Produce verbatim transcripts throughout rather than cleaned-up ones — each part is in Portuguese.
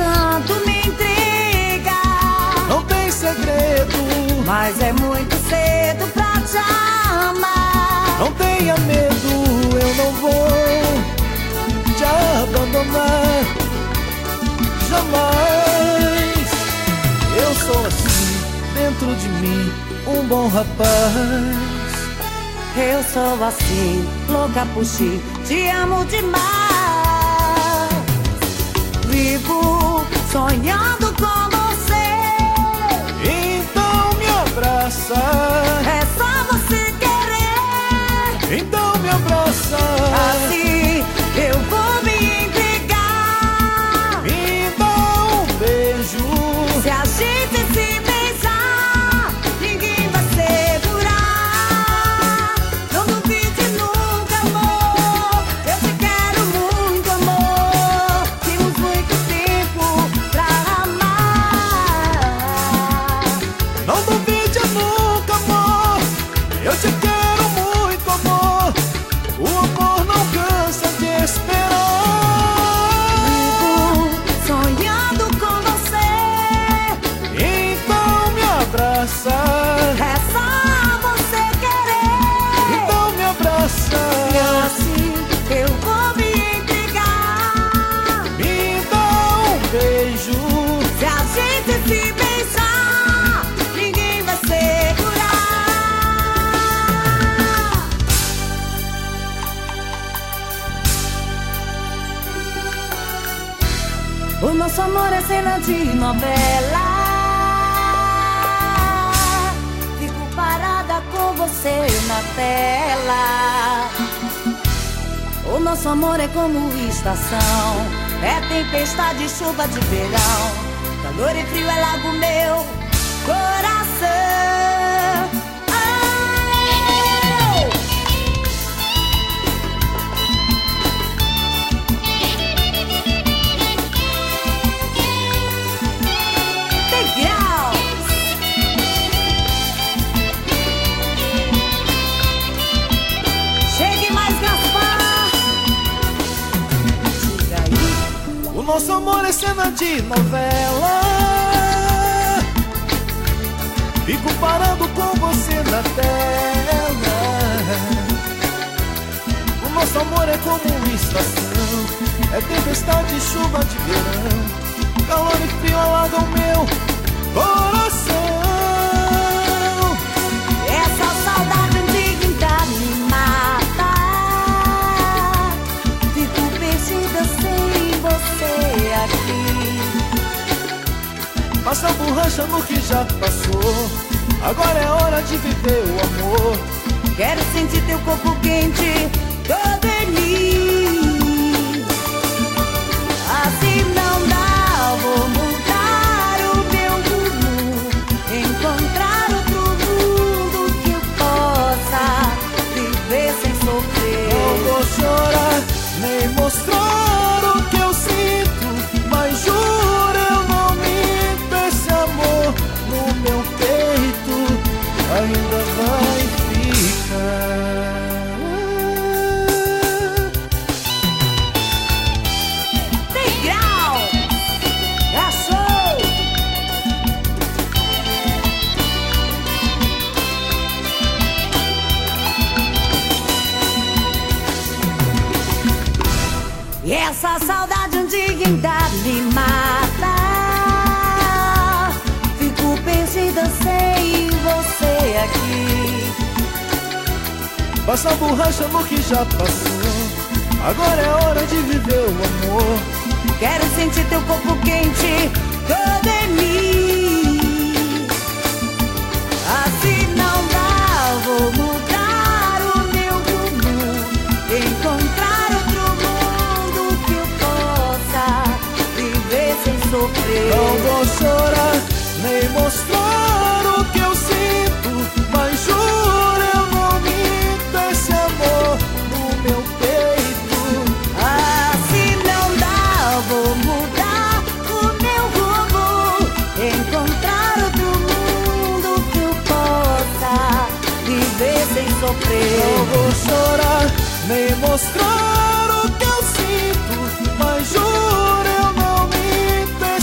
tanto me intriga. Não tem segredo, mas é muito cedo pra te amar. não tenha medo, eu não vou te abandonar jamais. Eu sou assim, dentro de mim, um bom rapaz. Eu sou assim, louca por ti, te amo demais. Vivo sonhando com você. Então me abraça, É só você querer. então me abraça. Assim eu vou me entregar. Me dá um beijo, Se a gente se beijar, ninguém vai segurar. Não duvide nunca, amor. Eu te quero muito, amor. Temos muito tempo pra amar. não duvide nunca, amor. Eu te quero muito, amor. O amor não cansa de esperar. Vivo sonhando com você. Então me abraça, É só você querer. então me abraça. E assim eu vou me entregar. Me dá um beijo, Se a gente se beijar, ninguém vai segurar. O nosso amor é cena de novela. Fico parada com você na tela. O nosso amor é como estação, é tempestade, chuva de verão. Calor e frio é lago meu coração. Ai! Degraus. Chegue mais, Gaspar. Diga aí. o nosso amor é cena de novela. Fico parado com você na tela. O nosso amor é como uma estação, é tempestade, chuva de verão. Calor e frio alagam meu coração. Essa saudade antiga me mata. Fico perdida sem você aqui. Passa a borracha no que já passou. Agora é hora de viver o amor. Quero sentir teu corpo quente todo em mim. Assim não dá, vou mudar o meu rumo, encontrar outro mundo que eu possa viver sem Não sofrer. vou chorar, nem mostrar o que eu sinto, mas juro eu não minto. Esse amor no meu peito ainda vai ficar. Degrau, achou? E essa saudade antiga ainda me mata. Fico perdida sem você aqui. Passa a borracha no que já passou. Agora é hora de viver o amor. Quero sentir teu corpo quente todo em mim. Assim não dá, vou mudar o meu rumo, encontrar outro mundo que eu possa viver sem sofrer. Não vou chorar, nem mostrar o que eu sinto, mas juro eu não minto. Esse amor no meu peito. Assim não dá, vou mudar o meu rumo, encontrar outro mundo que eu possa viver sem sofrer. Não vou chorar, nem mostrar o que eu sinto, mas juro eu não minto.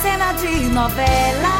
cena de novela.